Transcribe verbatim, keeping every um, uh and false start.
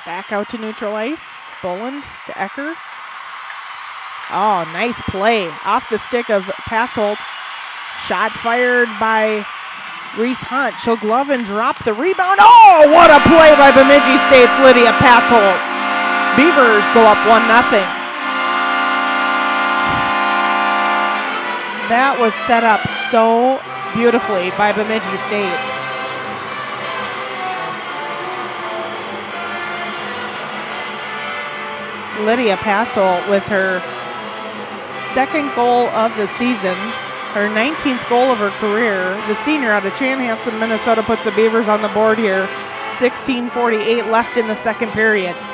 Back out to neutral ice. Boland to Ecker. Oh, nice play. Off the stick of Passholt. Shot fired by Reese Hunt. She'll glove and drop the rebound. Oh, what a play by Bemidji State's Lydia Passholt. Beavers go up one nothing. That was set up so beautifully by Bemidji State. Lydia Passholt with her second goal of the season, her nineteenth goal of her career. The senior out of Chanhassen, Minnesota, puts the Beavers on the board here. sixteen forty-eight left in the second period.